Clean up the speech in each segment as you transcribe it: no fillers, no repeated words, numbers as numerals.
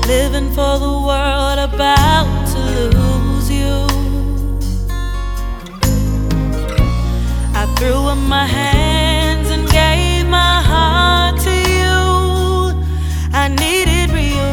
living for the world, about to lose you. I threw up my hands and gave my heart to you. I needed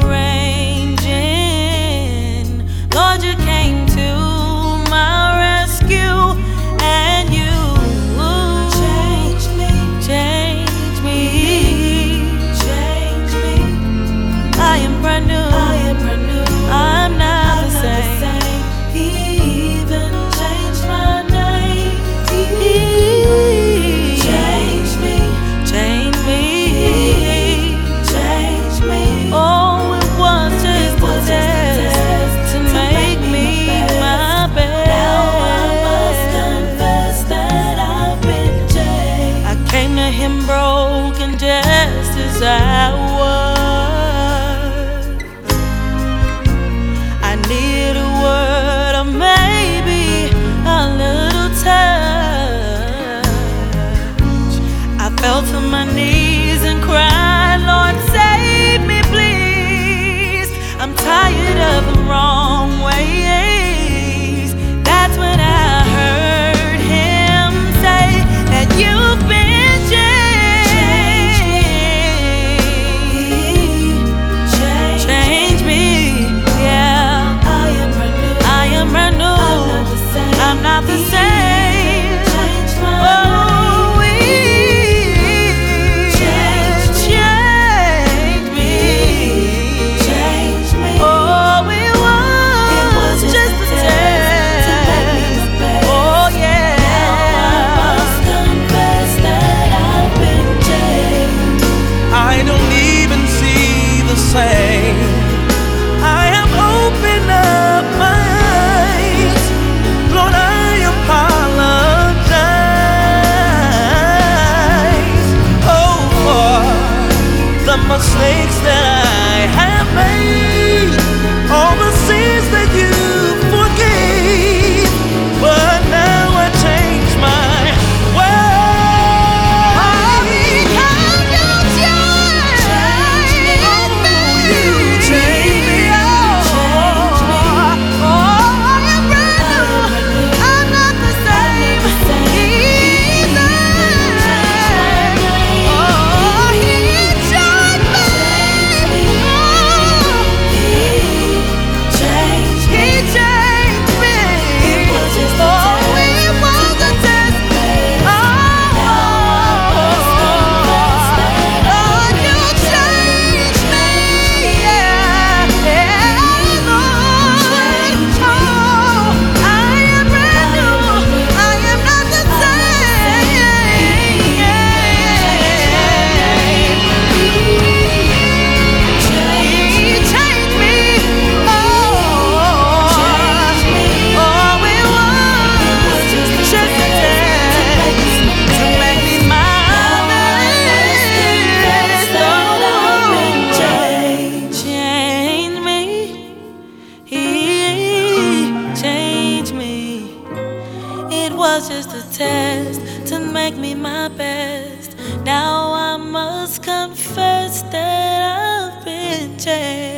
rearranging. Lord, you came to my rescue, and you changed me, changed me, changed me. I am brand new, I am brand new. I'm not the same. He even changed my name. He changed me, changed me, changed me. Oh, it was just a test to make me my best. Now I must confess that I've been changed. I came to Him broken just as I was. I need a word or maybe a little touch. I fell to my knees and cried, Lord, save me, please. I'm tired of the wrong ways. That's when I heard Him say that you've been changed. Change me, yeah. I am brand new. I am brand new. I'm not the same. Oh, He changed me. Oh, it was just a test. Oh, yeah. Now I must confess that I've been changed. I don't even see the same. I have opened up my eyes. Lord, I apologize. Oh, for the mistakes that I have made, all the sins that you forgave. But now I change my ways. Because you changed me. You changed me. Oh, I am brand new. I'm not the same either. Oh, He changed me. He changed me. Oh, it was a test. Lord, you changed me. Yeah, Lord. Oh, I am brand new. I am not the same. He changed me. Oh, it was just a test to make me my best. Oh, change me. He changed me. It was just a test to make me my best. Now I must confess that I've been changed.